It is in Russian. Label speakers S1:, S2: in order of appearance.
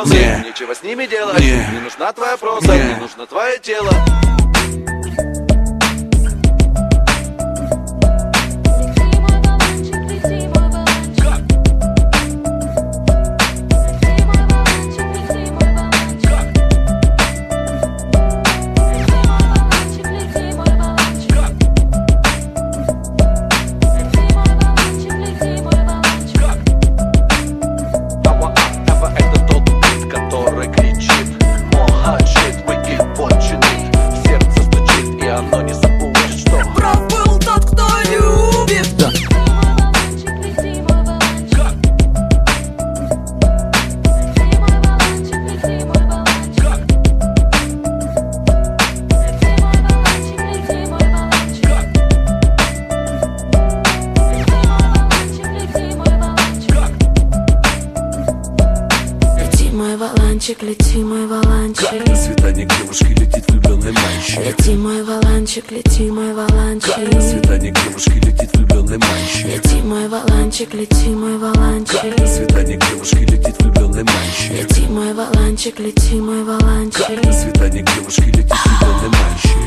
S1: вопросы, нечего с ними делать. Не нужна твоя проза, не нужно твое тело.
S2: Лети, мой валанчик.
S3: Как на свидание к девушке летит влюбленный мальчик.
S2: Лети, мой валанчик, лети, мой валанчик.
S3: Как на свидание к девушке летит влюбленный мальчик.
S2: Лети, мой валанчик, лети, мой валанчик.
S3: Как на свидание к девушке летит влюбленный мальчик.
S2: Лети, мой валанчик, лети, мой валанчик.
S3: Как на свидание к девушке летит влюбленный мальчик.